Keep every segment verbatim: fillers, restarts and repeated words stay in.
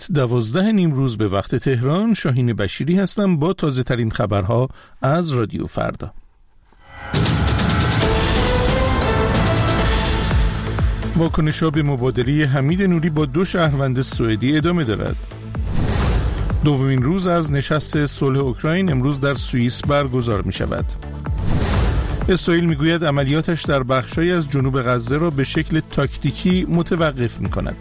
ساعت دوازده نیمروز به وقت تهران. شاهین بشیری هستم با تازه ترین خبرها از رادیو فردا. واکنش‌ها به مبادله حمید نوری با دو شهروند سوئدی ادامه دارد. دومین روز از نشست صلح اوکراین امروز در سوئیس برگزار می شود. اسرائیل می گوید عملیاتش در بخشی از جنوب غزه را به شکل تاکتیکی متوقف می کند.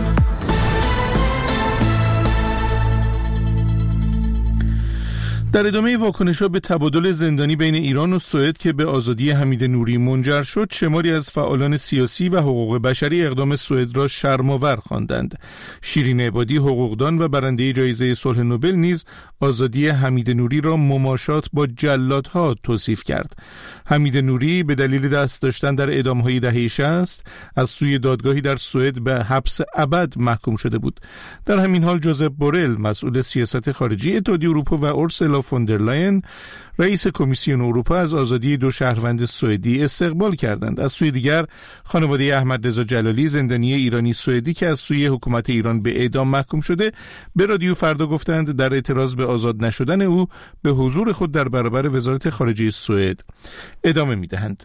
در ادامه واکنش‌ها به تبادل زندانی بین ایران و سوئد که به آزادی حمید نوری منجر شد، شماری از فعالان سیاسی و حقوق بشری اقدام سوئد را شرم‌آور خواندند. شیرین عبادی، حقوقدان و برنده جایزه صلح نوبل نیز آزادی حمید نوری را مماشات با جلادها توصیف کرد. حمید نوری به دلیل دست داشتن در اعدام‌های دهه شصت از سوی دادگاهی در سوئد به حبس ابد محکوم شده بود. در همین حال جوزپ بورل، مسئول سیاست خارجی اتحادیه اروپا، و اورسولا فون در لاین، رئیس کمیسیون اروپا، از آزادی دو شهروند سوئدی استقبال کردند. از سوی دیگر خانواده احمد رضا جلالی، زندانی ایرانی سوئدی که از سوی حکومت ایران به اعدام محکوم شده، به رادیو فردا گفتند در اعتراض به آزاد نشدن او به حضور خود در برابر وزارت خارجه سوئد ادامه می‌دهند.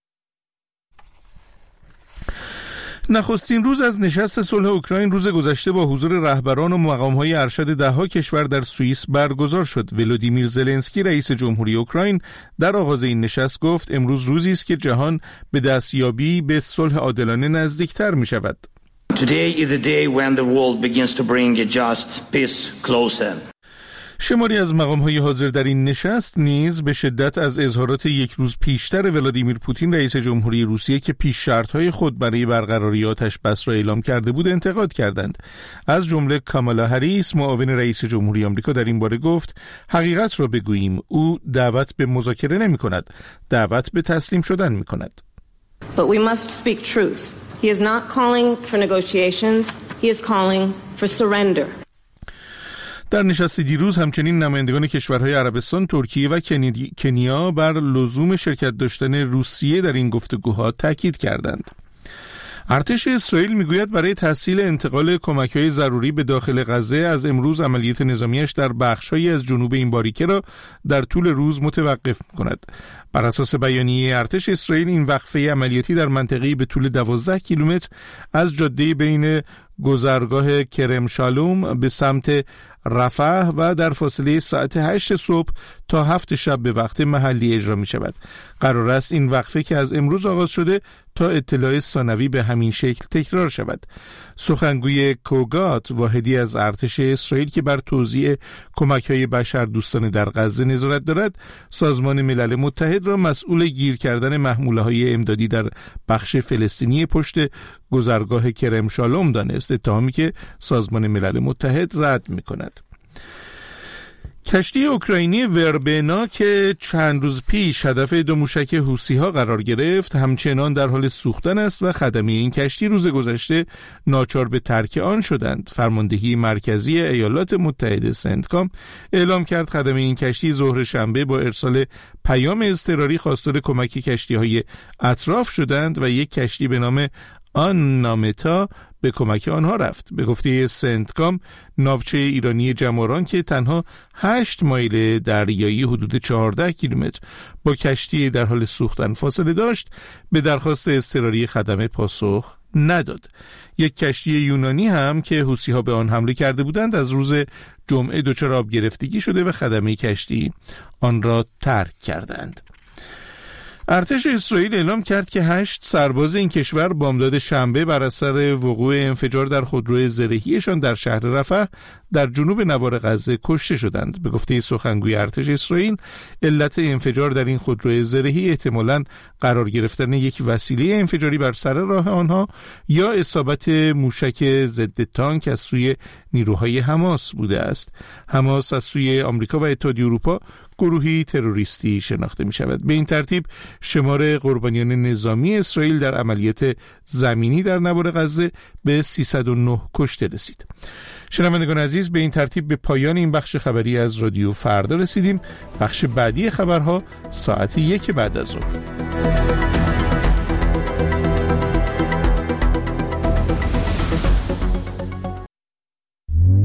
نخستین روز از نشست صلح اوکراین روز گذشته با حضور رهبران و مقام‌های ارشد ده‌ها کشور در سوئیس برگزار شد. ولودیمیر زلنسکی، رئیس جمهوری اوکراین، در آغاز این نشست گفت امروز روزی است که جهان به دستیابی به صلح عادلانه نزدیکتر می‌شود. Today is the day when the world begins to bring a just peace closer. شماری از مقام‌های حاضر در این نشست نیز به شدت از اظهارات یک روز پیشتر ولادیمیر پوتین، رئیس جمهوری روسیه، که پیش شرط‌های خود برای برقراری آتش بس را اعلام کرده بود انتقاد کردند. از جمله کامالا هریس، معاون رئیس جمهوری آمریکا، در این باره گفت حقیقت را بگوییم، او دعوت به مذاکره نمی‌کند، دعوت به تسلیم شدن می‌کند. But we must speak truth. He is not calling for negotiations. He is calling for surrender. در نشست دیروز همچنین نمایندگان کشورهای عربستان، ترکیه و کنیا بر لزوم شرکت داشتن روسیه در این گفتگوها تاکید کردند. ارتش اسرائیل میگوید برای تسهیل انتقال کمک‌های ضروری به داخل غزه از امروز عملیات نظامیش در بخش‌هایی از جنوب این باریکه را در طول روز متوقف می‌کند. بر اساس بیانیه ارتش اسرائیل، این وقفه عملیاتی در منطقه‌ای به طول دوازده کیلومتر از جاده بین گذرگاه کرم شالوم به سمت رفح و در فاصله ساعت هشت صبح تا هفت شب به وقت محلی اجرا می شود. قرار است این وقفه که از امروز آغاز شده تا اطلاع ثانوی به همین شکل تکرار شود. سخنگوی کوگات، واحدی از ارتش اسرائیل که بر توزیع کمک‌های بشردوستانه در غزه نظارت دارد، سازمان ملل متحد را مسئول گیر کردن محموله‌های امدادی در بخش فلسطینی پشت گذرگاه کرم شالوم دانست، اتهامی که سازمان ملل متحد رد می‌کند. کشتی اوکراینی وربنا که چند روز پیش هدف دو موشک حوثی‌ها قرار گرفت، همچنان در حال سوختن است و خدمه این کشتی روز گذشته ناچار به ترک آن شدند. فرماندهی مرکزی ایالات متحده سنتکام اعلام کرد خدمه این کشتی ظهر شنبه با ارسال پیام اضطراری خواستار کمک کشتی‌های اطراف شدند و یک کشتی به نام آن نامتا به کمک آنها رفت. به گفته سنتکام، ناوچه ایرانی جماران که تنها هشت مایل دریایی حدود چهارده کیلومتر با کشتی در حال سوختن فاصله داشت، به درخواست اضطراری خدمه پاسخ نداد. یک کشتی یونانی هم که حوثی‌ها به آن حمله کرده بودند از روز جمعه دچار آب گرفتگی شده و خدمه کشتی آن را ترک کردند. ارتش اسرائیل اعلام کرد که هشت سرباز این کشور بامداد شنبه بر اثر وقوع انفجار در خودرو زرهیشان در شهر رفح در جنوب نوار غزه کشته شدند. به گفته سخنگوی ارتش اسرائیل، علت انفجار در این خودرو زرهی احتمالاً قرار گرفتن یک وسیله انفجاری بر سر راه آنها یا اصابت موشک ضد تانک از سوی نیروهای حماس بوده است. حماس از سوی آمریکا و اتحادیه اروپا گروهی تروریستی شناخته می شود. به این ترتیب شمار قربانیان نظامی اسرائیل در عملیات زمینی در نوار غزه به سیصد و نه کشته رسید. شنوندگان عزیز، به این ترتیب به پایان این بخش خبری از رادیو فردا رسیدیم. بخش بعدی خبرها ساعت یک بعد از ظهر.